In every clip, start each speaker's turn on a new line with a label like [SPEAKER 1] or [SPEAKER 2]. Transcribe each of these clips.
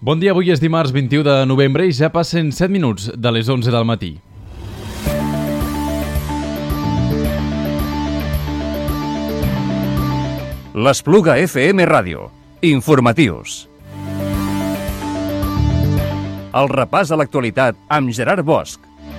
[SPEAKER 1] Bon dia, avui és dimarts 21 de novembre i ja passen 7 minuts de les 11 del matí.
[SPEAKER 2] L'Espluga FM Ràdio. Informatius. El repàs a l'actualitat amb Gerard Bosch.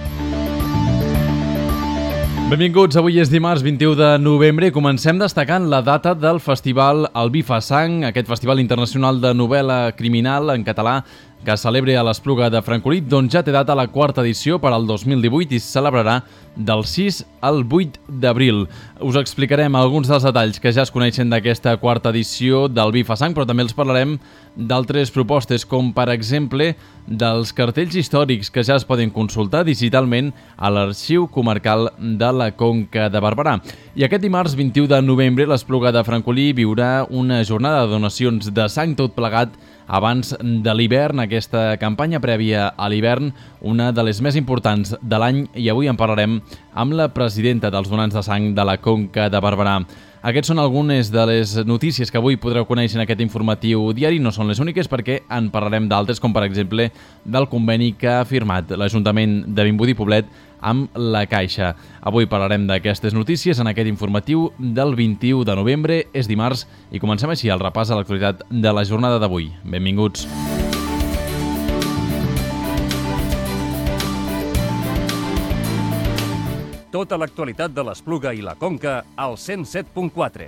[SPEAKER 1] Benvinguts, avui és dimarts 21 de novembre i comencem destacant la data del festival El Vi fa Sang, aquest festival internacional de novel·la criminal en català que es celebra a l'Espluga de Francolí, doncs ja té data la quarta edició per al 2018 i es celebrarà del 6 al 8 d'abril. Us explicarem alguns dels detalls que ja es coneixen d'aquesta quarta edició del Vi fa Sang, però també els parlarem d'altres propostes, com per exemple dels cartells històrics que ja es poden consultar digitalment a l'Arxiu Comarcal de la Conca de Barberà. I aquest dimarts 21 de novembre l'Espluga de Francolí viurà una jornada de donacions de sang, tot plegat abans de l'hivern, aquesta campanya prèvia a l'hivern, una de les més importants de l'any, i avui en parlarem amb la presidenta dels donants de sang de la Conca de Barberà. Aquests són algunes de les notícies que avui podreu conèixer en aquest informatiu diari. No són les úniques perquè en parlarem d'altres, com per exemple del conveni que ha firmat l'Ajuntament de Vimbodí i Poblet amb la Caixa. Avui parlarem d'aquestes notícies en aquest informatiu del 21 de novembre. És dimarts i comencem així el repàs a l'actualitat de la jornada d'avui. Benvinguts.
[SPEAKER 2] Tota l'actualitat de l'Espluga i la Conca al 107.4.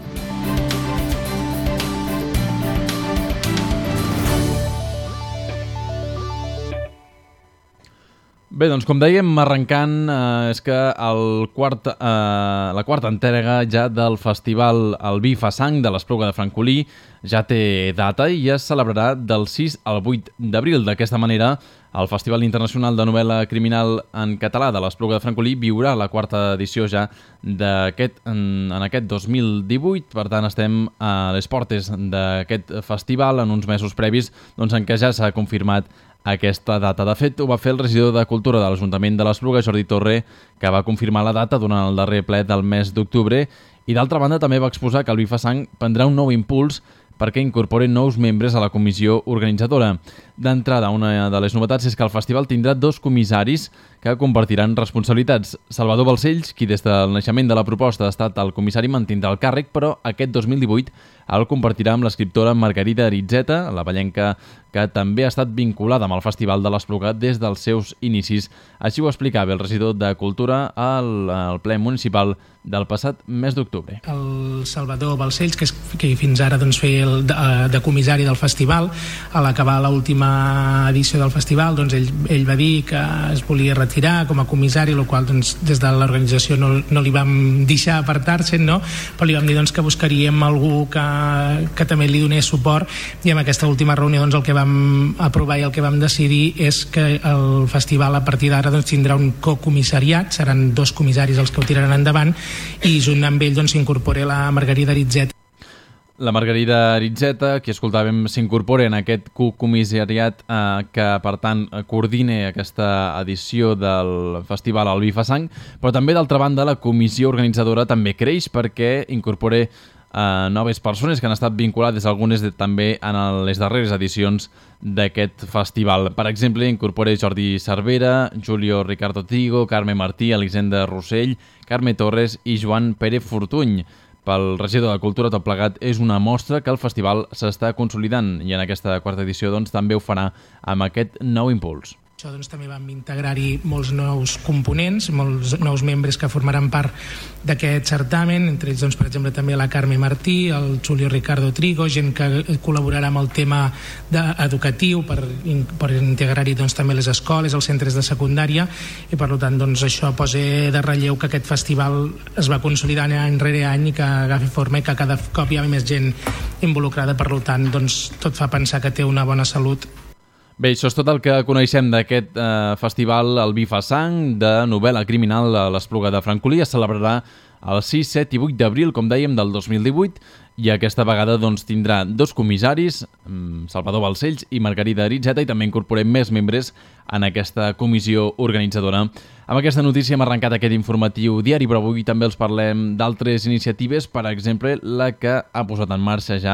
[SPEAKER 1] Bé, doncs com dèiem, arrencant, és que la quarta entrega ja del festival El Vi fa Sang de l'Espluga de Francolí ja té data i es celebrarà del 6 al 8 d'abril. D'aquesta manera, el Festival Internacional de Novel·la Criminal en Català de l'Espluga de Francolí viurà la quarta edició ja en aquest 2018. Per tant, estem a les portes d'aquest festival en uns mesos previs en què ja s'ha confirmat aquesta data. De fet, ho va fer el regidor de Cultura de l'Ajuntament de l'Espluga, Jordi Torre, que va confirmar la data durant el darrer ple del mes d'octubre, i d'altra banda també va exposar que el Vi fa Sang prendrà un nou impuls perquè incorporen nous membres a la comissió organitzadora. D'entrada, una de les novetats és que el festival tindrà 2 comissaris que compartiran responsabilitats. Salvador Balcells, qui des del naixement de la proposta ha estat el comissari, mantindrà el càrrec, però aquest 2018 el compartirà amb l'escriptora Margarida Aritzeta, la vallenca que també ha estat vinculada amb el Festival de l'Espluga des dels seus inicis. Així ho explicava el regidor de Cultura al ple municipal del passat mes d'octubre.
[SPEAKER 3] El Salvador Balcells, que fins ara feia de comissari del festival, a l'acabar l'última edició del festival, ell va dir que es volia retirar com a comissari, el qual des de l'organització no li vam deixar apartar-se'n, no? Però li vam dir que buscaríem algú que també li donés suport, i en aquesta última reunió el que vam aprovar i el que vam decidir és que el festival a partir d'ara tindrà un cocomissariat, seran 2 comissaris els que ho tiraran endavant, i junt amb ell s'incorpora la Margarida Aritzeta.
[SPEAKER 1] La Margarida Aritzeta, que escoltàvem, s'incorpora en aquest comissariat que, per tant, coordina aquesta edició del festival El Vi fa Sang, però també, d'altra banda, la comissió organitzadora també creix perquè incorpora noves persones que han estat vinculades, algunes també en les darreres edicions d'aquest festival. Per exemple, incorpora Jordi Cervera, Julio Ricardo Trigo, Carme Martí, Elisenda Rossell, Carme Torres i Joan Pérez Fortuny. Pel regidor de Cultura, tot plegat és una mostra que el festival s'està consolidant i en aquesta quarta edició també ho farà amb aquest nou impuls.
[SPEAKER 3] També vam integrar-hi molts nous components, molts nous membres que formaran part d'aquest certamen, entre ells, per exemple, també la Carme Martí, el Julio Ricardo Trigo, gent que col·laborarà amb el tema educatiu per integrar-hi també les escoles, els centres de secundària, i per tant això posa de relleu que aquest festival es va consolidant any rere any i que agafi forma i que cada cop hi ha més gent involucrada. Per tant, tot fa pensar que té una bona salut.
[SPEAKER 1] Bé, això és tot el que coneixem d'aquest festival El Vi fa Sang de novel·la criminal a l'Espluga de Francolí. Es celebrarà el 6, 7 i 8 d'abril, com dèiem, del 2018, i aquesta vegada tindrà 2 comissaris, Salvador Balcells i Margarida Aritzeta, i també incorporem més membres en aquesta comissió organitzadora. Amb aquesta notícia hem arrencat aquest informatiu diari, però avui també els parlem d'altres iniciatives, per exemple, la que ha posat en marxa ja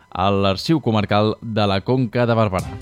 [SPEAKER 1] a l'Arxiu Comarcal de la Conca de Barberà.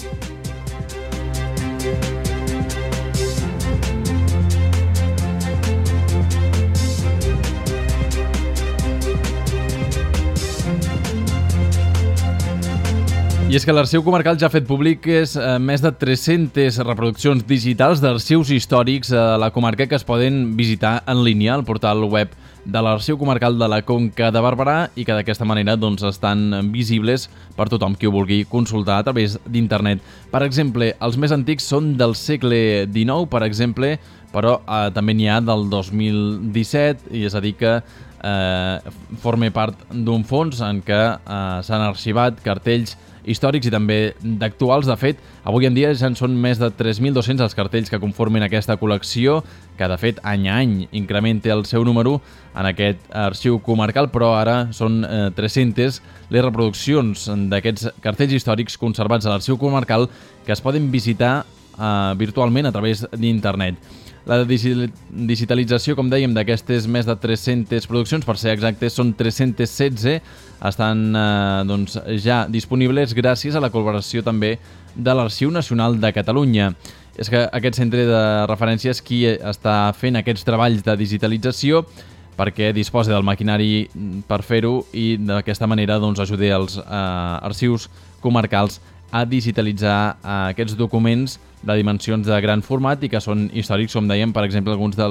[SPEAKER 1] I és que l'Arxiu Comarcal ja ha fet públiques més de 300 reproduccions digitals d'arxius històrics a la comarca que es poden visitar en línia al portal web de l'Arxiu Comarcal de la Conca de Barberà i que d'aquesta manera estan visibles per tothom qui ho vulgui consultar a través d'internet. Per exemple, els més antics són del segle XIX, per exemple, però també n'hi ha del 2017, i és a dir que forma part d'un fons en què s'han arxivat cartells històrics i també d'actuals. De fet, avui en dia ja en són més de 3.200 els cartells que conformen aquesta col·lecció, que de fet any a any incrementa el seu número en aquest arxiu comarcal, però ara són 300 les reproduccions d'aquests cartells històrics conservats a l'arxiu comarcal que es poden visitar virtualment a través d'internet. La digitalització, com dèiem, d'aquestes més de 300 produccions, per ser exactes, són 316, estan ja disponibles gràcies a la col·laboració també de l'Arxiu Nacional de Catalunya. És que aquest centre de referència és qui està fent aquests treballs de digitalització perquè disposa del maquinari per fer-ho i d'aquesta manera ajudi els arxius comarcals a digitalitzar aquests documents de dimensions de gran format i que són històrics, com dèiem, per exemple, alguns del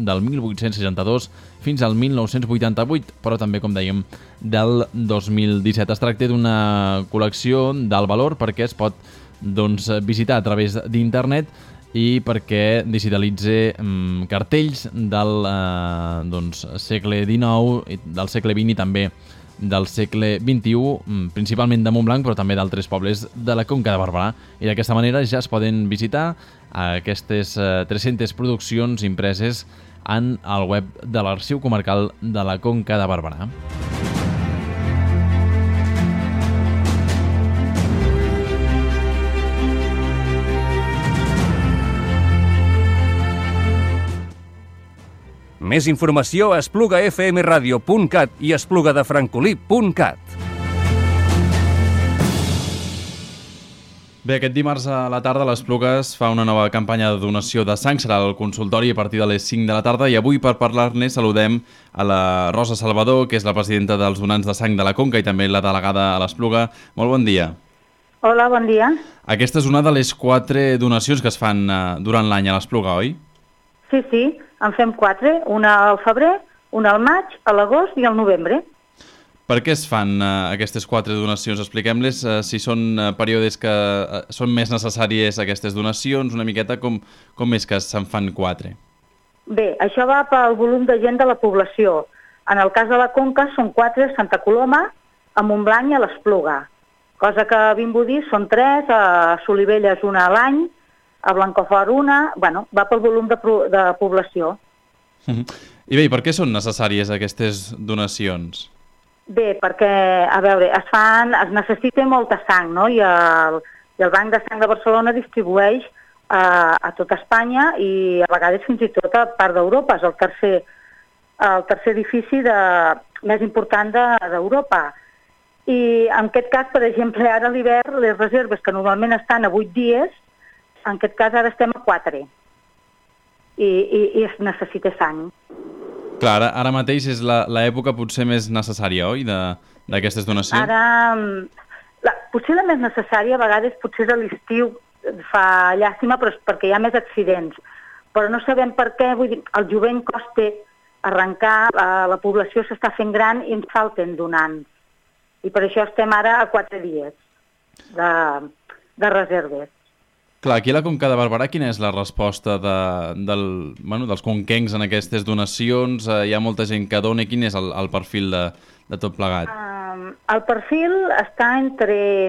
[SPEAKER 1] 1862 fins al 1988, però també, com dèiem, del 2017. Es tracta d'una col·lecció d'alt valor perquè es pot visitar a través d'internet i perquè digitalitza cartells del segle XIX, del segle XX i també del segle XXI, principalment de Montblanc, però també d'altres pobles de la Conca de Barberà. I d'aquesta manera ja es poden visitar aquestes 300 produccions impreses en el web de l'Arxiu Comarcal de la Conca de Barberà.
[SPEAKER 2] Més informació a esplugafmradio.cat i esplugadefrancolí.cat.
[SPEAKER 1] Bé, aquest dimarts a la tarda l'Esplugues fa una nova campanya de donació de sang. Serà al consultori a partir de les 5 de la tarda i avui per parlar-ne saludem a la Rosa Salvador, que és la presidenta dels donants de sang de la Conca i també la delegada a l'Espluga. Molt bon dia.
[SPEAKER 4] Hola, bon dia.
[SPEAKER 1] Aquesta és una de les 4 donacions que es fan durant l'any a l'Espluga, oi?
[SPEAKER 4] Sí, en fem 4, una al febrer, una al maig, a l'agost i al novembre.
[SPEAKER 1] Per què es fan aquestes 4 donacions? Expliquem-les si són períodes que són més necessàries aquestes donacions, una miqueta com és que se'n fan 4?
[SPEAKER 4] Bé, això va pel volum de gent de la població. En el cas de la Conca són 4 a Santa Coloma, a Montblanc i a l'Espluga. Cosa que a Vimbodí són 3, a Solivelles una a l'any, a Blancafort una, va pel volum de població.
[SPEAKER 1] I bé, per què són necessàries aquestes donacions?
[SPEAKER 4] Bé, perquè, a veure, es necessita molta sang, no? I el Banc de Sang de Barcelona distribueix a tot Espanya i a vegades fins i tot a part d'Europa. És el tercer edifici més important d'Europa. I en aquest cas, per exemple, ara a l'hivern, les reserves que normalment estan a 8 dies, en aquest cas ara estem a 4 i es necessita sang.
[SPEAKER 1] Clar, ara mateix és l'època potser més necessària, oi, d'aquestes donacions?
[SPEAKER 4] Ara, potser la més necessària a vegades potser és a l'estiu, fa llàstima, però és perquè hi ha més accidents. Però no sabem per què, vull dir, el jovent costa arrencar, la població s'està fent gran i ens falten donants. I per això estem ara a 4 dies de reserves.
[SPEAKER 1] Clar, aquí a la Conca de Barberà, quina és la resposta dels conquencs en aquestes donacions? Hi ha molta gent que dona. Quin és el perfil de tot plegat?
[SPEAKER 4] El perfil està entre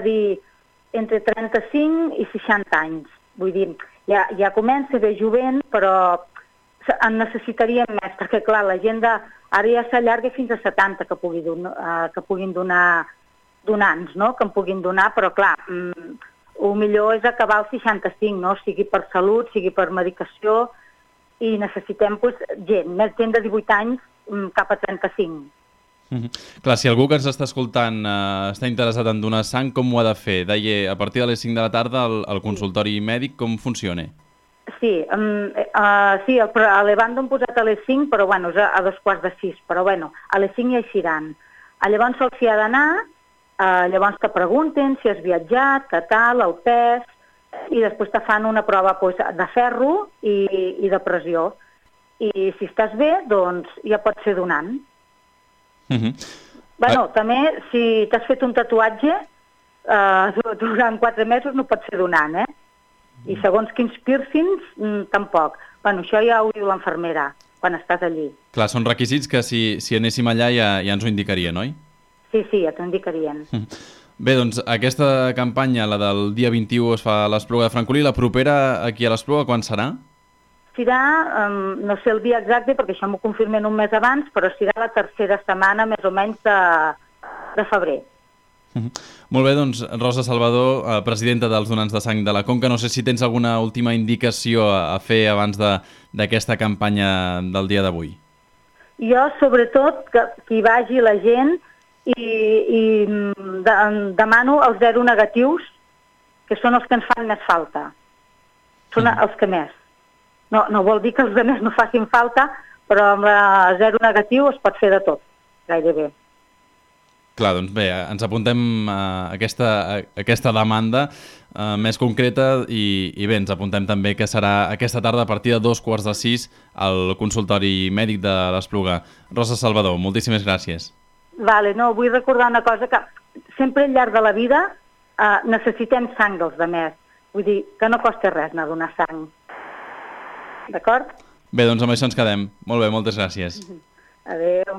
[SPEAKER 4] 35 i 60 anys. Vull dir, ja comença de jovent, però en necessitaríem més, perquè clar, la gent ara ja s'allarga fins a 70 que puguin donar donants, no? Que en puguin donar, però clar, el millor és acabar als 65, no? Sigui per salut, sigui per medicació, i necessitem gent, més gent de 18 anys cap a 35.
[SPEAKER 1] Clar, si algú que ens està escoltant està interessat en donar sang, com ho ha de fer? Deia, a partir de les 5 de la tarda, el consultori mèdic, com funciona?
[SPEAKER 4] Sí, sí, a l'Evando han posat a les 5, però bueno, és a 5:15, però bueno, a les 5 ja hi seran. Llavors se'ls hi ha d'anar, llavors te pregunten si has viatjat, què tal, el pes, i després te fan una prova de ferro i de pressió. I si estàs bé, doncs ja pots ser donant. Bueno, també, si t'has fet un tatuatge, durant 4 mesos no pots ser donant, I segons quins piercings, tampoc. Bueno, això ja ho diu l'enfermera, quan estàs allí.
[SPEAKER 1] Clar, són requisits que si anéssim allà ja ens ho indicarien, oi?
[SPEAKER 4] Sí, ja t'ho indicarien.
[SPEAKER 1] Bé, doncs aquesta campanya, la del dia 21, es fa a l'Espluga de Francolí. La propera aquí a l'Espluga, quan serà?
[SPEAKER 4] Serà, no sé el dia exacte, perquè això m'ho confirmen un mes abans, però serà la tercera setmana, més o menys, de febrer.
[SPEAKER 1] Molt bé, doncs, Rosa Salvador, presidenta dels donants de sang de la Conca, no sé si tens alguna última indicació a fer abans d'aquesta campanya del dia d'avui.
[SPEAKER 4] Jo, sobretot, que hi vagi la gent i demano els 0 negatius, que són els que ens fan més falta. Són els que més. No vol dir que els altres no facin falta, però amb la 0 negatiu es pot fer de tot, gairebé.
[SPEAKER 1] Clar, doncs bé, ens apuntem a aquesta demanda més concreta i bé, ens apuntem també que serà aquesta tarda a partir de 5:15 al consultori mèdic de l'Espluga. Rosa Salvador, moltíssimes gràcies.
[SPEAKER 4] Vale, no, vull recordar una cosa, que sempre al llarg de la vida necessitem sang dels altres. Vull dir que no costa res anar a donar sang. D'acord?
[SPEAKER 1] Bé, doncs amb això ens quedem. Molt bé, moltes gràcies.
[SPEAKER 4] Adéu.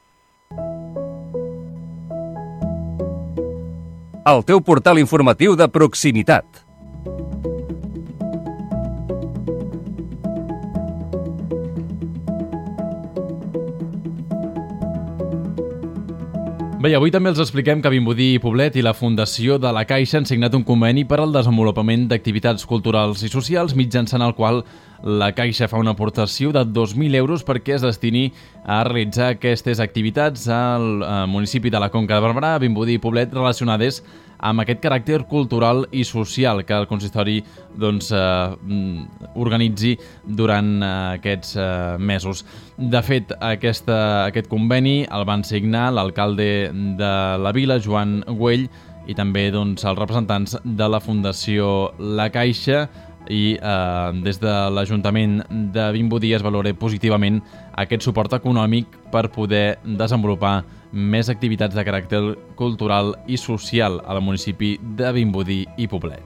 [SPEAKER 2] El teu portal informatiu de proximitat.
[SPEAKER 1] Bé, avui també els expliquem que Vimbodí i Poblet i la Fundació de la Caixa han signat un conveni per al desenvolupament d'activitats culturals i socials, mitjançant el qual la Caixa fa una aportació de 2.000 euros perquè es destini a realitzar aquestes activitats al municipi de la Conca de Barberà, Vimbodí i Poblet, relacionades amb aquest caràcter cultural i social que el consistori organitzi durant aquests mesos. De fet, aquest conveni el van signar l'alcalde de la vila, Joan Güell, i també els representants de la Fundació La Caixa, i des de l'Ajuntament de Vimbodí es valora positivament aquest suport econòmic per poder desenvolupar més activitats de caràcter cultural i social al municipi de Vimbodí i Poblet.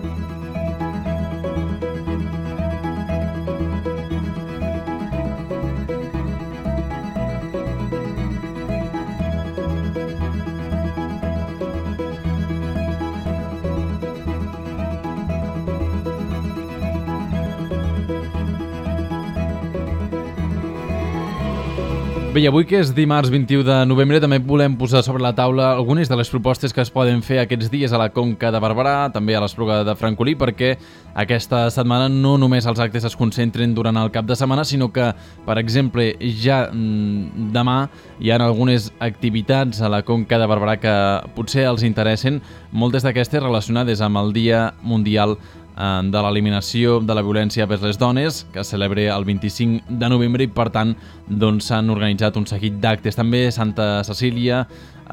[SPEAKER 1] Bé, i avui que és dimarts 21 de novembre també volem posar sobre la taula algunes de les propostes que es poden fer aquests dies a la Conca de Barberà, també a l'Espluga de Francolí, perquè aquesta setmana no només els actes es concentren durant el cap de setmana, sinó que, per exemple, ja demà hi ha algunes activitats a la Conca de Barberà que potser els interessen, moltes d'aquestes relacionades amb el Dia Mundial de l'Eliminació de la Violència vers les Dones, que es celebra el 25 de novembre i, per tant, s'han organitzat un seguit d'actes. També Santa Cecília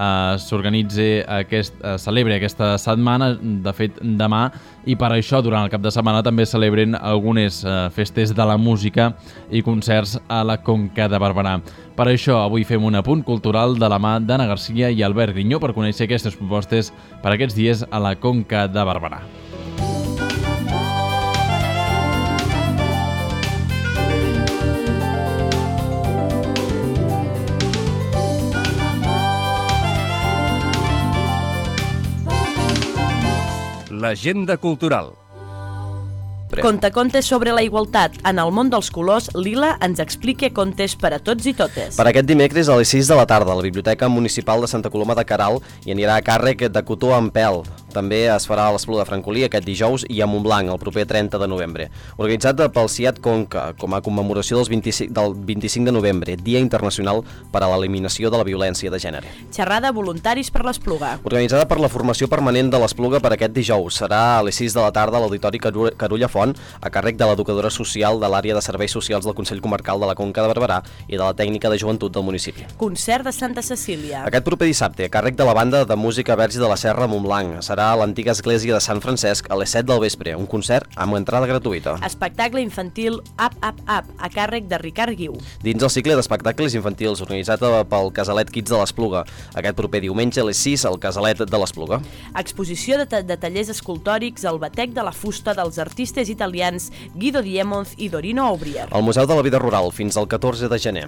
[SPEAKER 1] celebra aquesta setmana, de fet demà, i per això durant el cap de setmana també celebren algunes festes de la música i concerts a la Conca de Barberà. Per això avui fem un apunt cultural de la mà d'Anna Garcia i Albert Grinyó per conèixer aquestes propostes per aquests dies a la Conca de Barberà.
[SPEAKER 2] L'agenda cultural.
[SPEAKER 5] Contes sobre la igualtat. En el món dels colors, Lila ens explica contes per a tots i totes.
[SPEAKER 6] Per aquest dimecres a les 6 de la tarda, a la Biblioteca Municipal de Santa Coloma de Queralt hi anirà a càrrec de Cotó en Pèl, També es farà a l'Espluga de Francolí aquest dijous i a Montblanc el proper 30 de novembre. Organitzat pel CIAT Conca com a commemoració del 25 de novembre, Dia Internacional per a l'Eliminació de la Violència de Gènere.
[SPEAKER 5] Xerrada voluntaris per l'Espluga.
[SPEAKER 6] Organitzada per la Formació Permanent de l'Espluga per aquest dijous. Serà a les 6 de la tarda a l'Auditori Carulla Font, a càrrec de l'educadora social de l'àrea de serveis socials del Consell Comarcal de la Conca de Barberà i de la tècnica de joventut del municipi.
[SPEAKER 5] Concert de Santa Cecília.
[SPEAKER 6] Aquest proper dissabte, a càrrec de la banda de música Verge de la Serra Montblanc. Serà a l'antiga església de Sant Francesc a les 7 del vespre, un concert amb entrada gratuïta.
[SPEAKER 5] Espectacle infantil Up, Up, Up, a càrrec de Ricard Guiu.
[SPEAKER 6] Dins el cicle d'espectacles infantils organitzat pel Casalet Kids de l'Espluga, aquest proper diumenge a les 6 al Casalet de l'Espluga.
[SPEAKER 5] Exposició de tallers escultòrics al batec de la fusta dels artistes italians Guido Diemonz i Dorino Aubrier.
[SPEAKER 6] Al Museu de la Vida Rural fins al 14 de gener.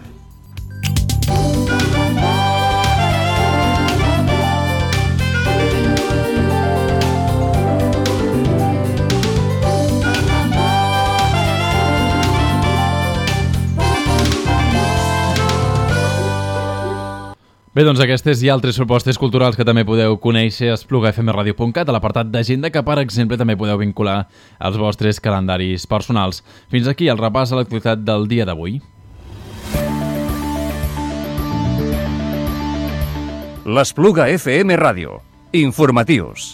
[SPEAKER 1] Bé, doncs aquestes i altres propostes culturals que també podeu conèixer a esplugafmradio.cat, a l'apartat d'agenda, que per exemple també podeu vincular als vostres calendaris personals. Fins aquí el repàs a l'actualitat del dia d'avui.
[SPEAKER 2] L'Espluga FM Ràdio. Informatius.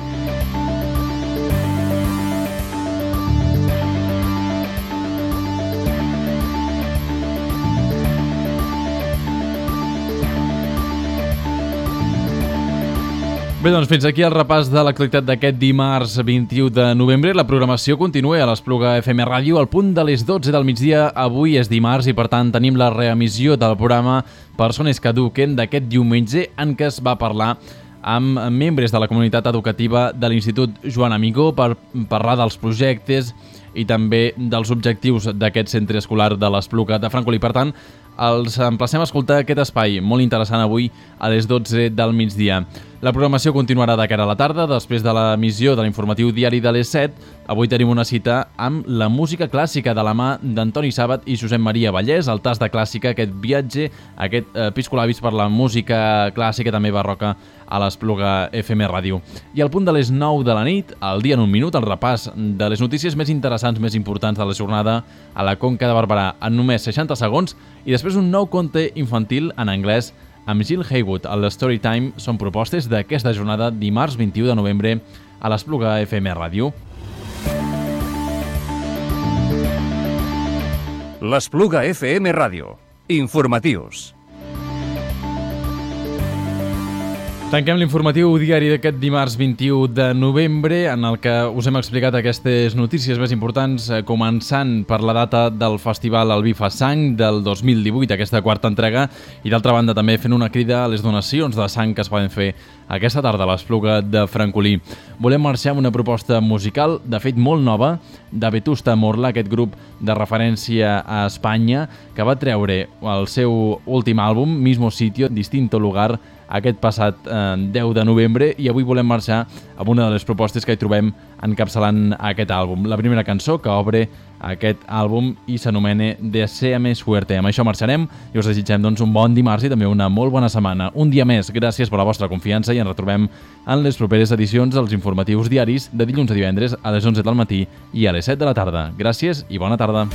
[SPEAKER 1] Bé, doncs fins aquí el repàs de l'actualitat d'aquest dimarts 21 de novembre. La programació continua a l'Espluga FM Ràdio al punt de les 12 del migdia. Avui és dimarts i per tant tenim la reemissió del programa Persones que eduquen d'aquest diumenge en què es va parlar amb membres de la comunitat educativa de l'Institut Joan Amigó per parlar dels projectes i també dels objectius d'aquest centre escolar de l'Espluga de Francolí. Per tant, els emplacem a escoltar aquest espai molt interessant avui a les 12 del migdia. La programació continuarà de cara a la tarda, després de l'emissió de l'informatiu diari de les 7. Avui tenim una cita amb la música clàssica de la mà d'Antoni Sàbat i Josep Maria Vallès, el tas de clàssica, aquest viatge, aquest piscolabis per la música clàssica també barroca a l'Espluga FM Ràdio. I al punt de les 9 de la nit, al dia en un minut, el repàs de les notícies més interessants, més importants de la jornada a la Conca de Barberà en només 60 segons i després un nou conte infantil en anglès amb Jill Haywood. El Storytime són propostes d'aquesta jornada dimarts 21 de novembre a l'Espluga FM Ràdio.
[SPEAKER 2] L'Espluga FM Ràdio. Informatius.
[SPEAKER 1] Tanquem l'informatiu diari d'aquest dimarts 21 de novembre en el que us hem explicat aquestes notícies més importants, començant per la data del Festival El Vi fa Sang del 2018, aquesta quarta entrega, i d'altra banda també fent una crida a les donacions de sang que es poden fer aquesta tarda a l'Espluga de Francolí. Volem marxar amb una proposta musical, de fet molt nova, de Vetusta Morla, aquest grup de referència a Espanya, que va treure el seu últim àlbum, Mismo Sitio, Distinto Lugar, aquest passat 10 de novembre, i avui volem marxar amb una de les propostes que hi trobem encapçalant aquest àlbum. La primera cançó que obre aquest àlbum i s'anomena Deséame Suerte. Amb això marxarem i us desitgem doncs, un bon dimarts i també una molt bona setmana. Un dia més, gràcies per la vostra confiança i ens retrobem en les properes edicions dels informatius diaris de dilluns a divendres a les 11 del matí i a les 7 de la tarda. Gràcies i bona tarda.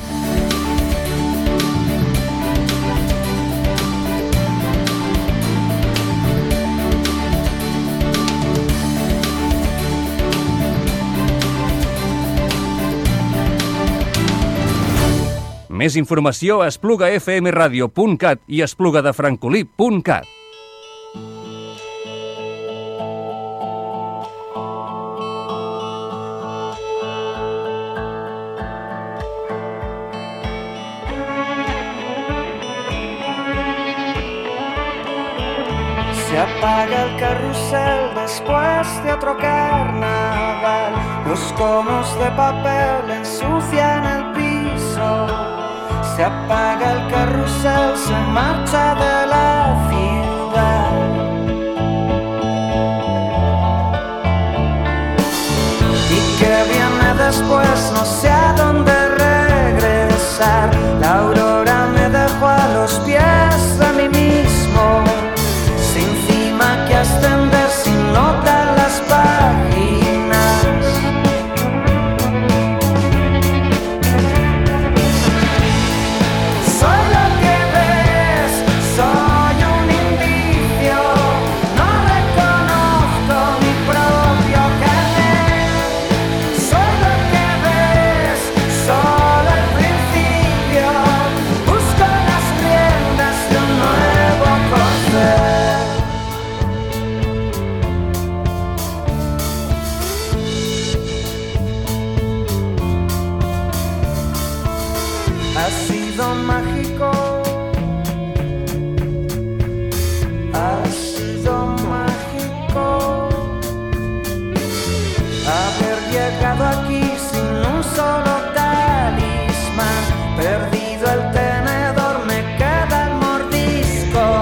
[SPEAKER 2] Més informació a esplugafmradio.cat i esplugadefrancolí.cat.
[SPEAKER 7] Se apaga el carrusel después de otro carnaval. Los conos de papel ensucian el piso. Se apaga el carrusel, se marcha de la ciudad. Y que viene después, no sé a dónde regresar. La aurora me dejó a los pies de mí mismo. Que ascender sin notar las páginas. sido mágico. Ha sido mágico haber llegado aquí sin un solo talismán. Perdido el tenedor, me queda el mordisco.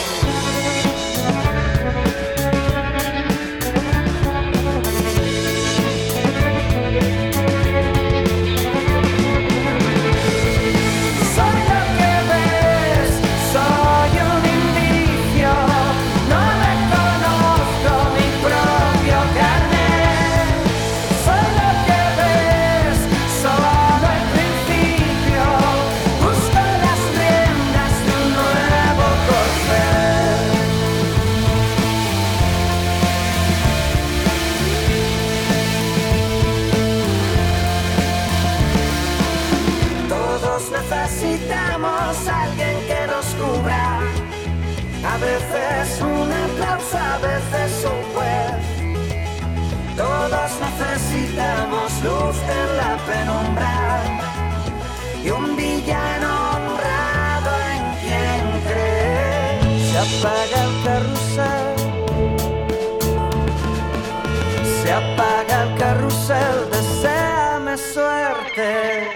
[SPEAKER 7] Soy lo que ves, soy un indicio. No reconozco mi propio carnet. Soy lo que ves, solo el principio. Busco las riendas de un nuevo corcel. Todos necesitamos a alguien que nos cubra. A veces un aplauso, a veces un juez. Todos necesitamos luz en la penumbra y un villano honrado en quien creer. Se apaga el carrusel, se apaga el carrusel, deséame suerte.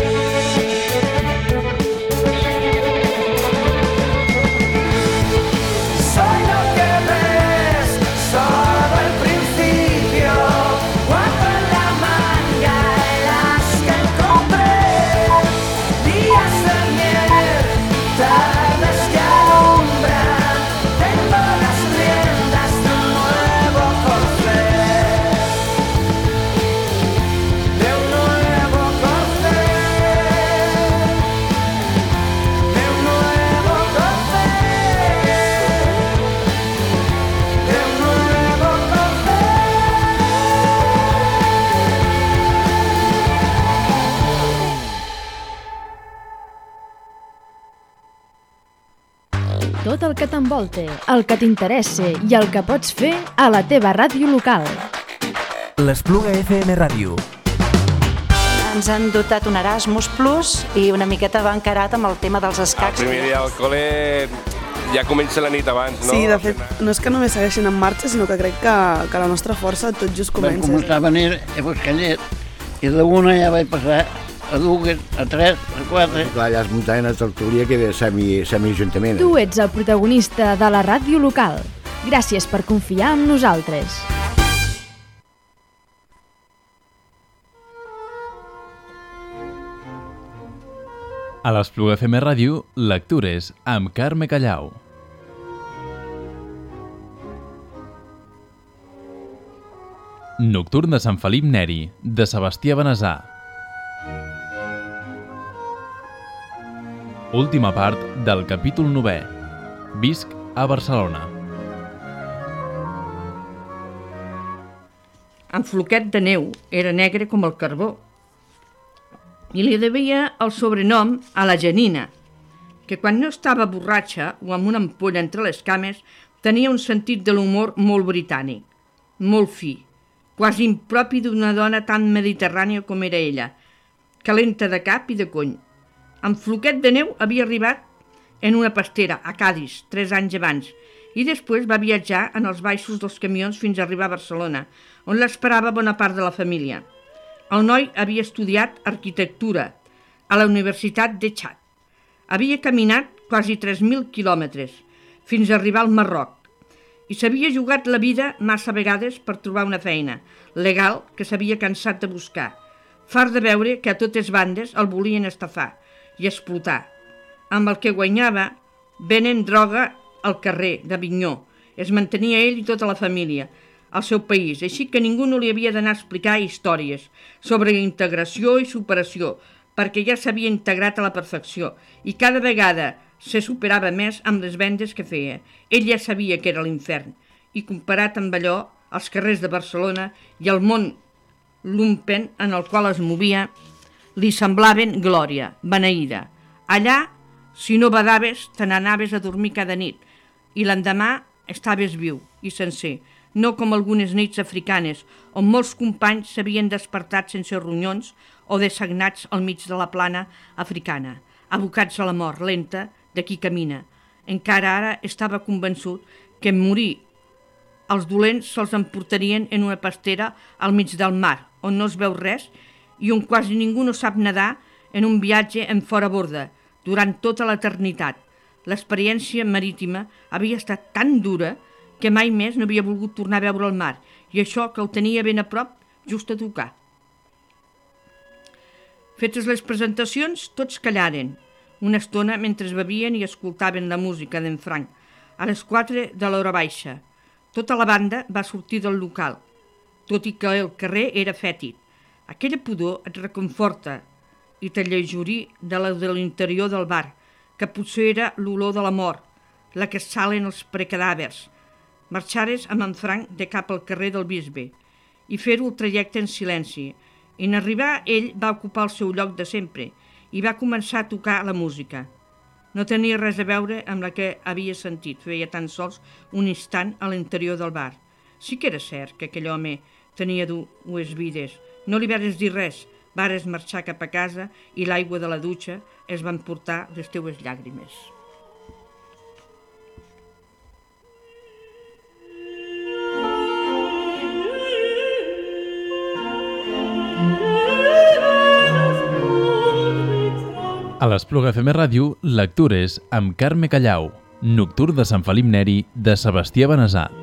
[SPEAKER 7] Soy lo que ves, solo el principio. Guardo en la manga las que encontré. Días de miel, tardes que alumbran. Tengo las riendas de un nuevo corcel. De un nuevo corcel. De un nuevo corcel. De un nuevo corcel.
[SPEAKER 8] Tot el que t'envolta, el que t'interessa i el que pots fer a la teva ràdio local.
[SPEAKER 9] L'Espluga FM Ràdio.
[SPEAKER 10] Ens han dotat un Erasmus Plus i una miqueta va encarat amb el tema dels escacs.
[SPEAKER 11] El primer dia al col·le ja comença la nit abans, no?
[SPEAKER 12] Sí, de fet, no és que només segueixin en marxa, sinó que crec que la nostra força tot just comença.
[SPEAKER 13] Vam començar a venir a Buscallet i d'una ja vaig passar a dues, a tres, a quatre.
[SPEAKER 14] Clar, allà es muntaven a tertúlia que era semi-ajuntament.
[SPEAKER 8] Tu ets el protagonista de la ràdio local. Gràcies per confiar en nosaltres.
[SPEAKER 1] A l'Espluga FM Ràdio, lectures amb Carme Callau. Nocturn de Sant Felip Neri, de Sebastià Benessà. Última part del capítol 9. Visc a Barcelona.
[SPEAKER 15] En Floquet de Neu era negre com el carbó i li devia el sobrenom a la Janina, que quan no estava borratxa o amb una ampolla entre les cames tenia un sentit de l'humor molt britànic, molt fi, quasi impropi d'una dona tan mediterrània com era ella, calenta de cap i de cony. En Floquet de Neu havia arribat en una pastera a Cadis 3 anys abans i després va viatjar en els baixos dels camions fins a arribar a Barcelona, on l'esperava bona part de la família. El noi havia estudiat arquitectura a la Universitat de Txad. Havia caminat quasi 3.000 quilòmetres fins a arribar al Marroc i s'havia jugat la vida massa vegades per trobar una feina legal que s'havia cansat de buscar, fart de veure que a totes bandes el volien estafar i explotar. Amb el que guanyava, venent droga al carrer d'Avinyó, es mantenia ell i tota la família al seu país, així que ningú no li havia d'anar a explicar històries sobre integració i superació, perquè ja s'havia integrat a la perfecció i cada vegada se superava més amb les vendes que feia. Ell ja sabia que era l'infern i comparat amb allò, els carrers de Barcelona i el món lumpen en el qual es movia, li semblaven glòria, beneïda. Allà, si no badaves, te n'anaves a dormir cada nit i l'endemà estaves viu i sencer, no com algunes nits africanes, on molts companys s'havien despertat sense ronyons o dessagnats al mig de la plana africana. abocats a la mort lenta de qui camina. Encara ara estava convençut que en morir els dolents se'ls emportarien en una pastera al mig del mar, on no es veu res i on quasi ningú no sap nedar en un viatge en fora borda durant tota l'eternitat. L'experiència marítima havia estat tan dura que mai més no havia volgut tornar a veure el mar, i això que el tenia ben a prop, just a tocar. Fetes les presentacions, tots callaren una estona mentre bevien i escoltaven la música d'en Frank. A les 4 de l'hora baixa, tota la banda va sortir del local, tot i que el carrer era fètid. Aquella pudor et reconforta i t'allejurí de l'interior del bar, que potser era l'olor de la mort, la que salen els precadàvers. Marxares amb en Frank de cap al carrer del Bisbe i fer-ho el trajecte en silenci. En arribar, ell va ocupar el seu lloc de sempre i va començar a tocar la música. No tenia res a veure amb la que havia sentit, feia tan sols un instant a l'interior del bar. Sí que era cert que aquell home tenia dues vides. No li vares dir res, vares marxar cap a casa i l'aigua de la dutxa es van portar les teues llàgrimes.
[SPEAKER 1] A l'Espluga FM Ràdio, lectures amb Carme Callau, Nocturn de Sant Felip Neri de Sebastià Benesar.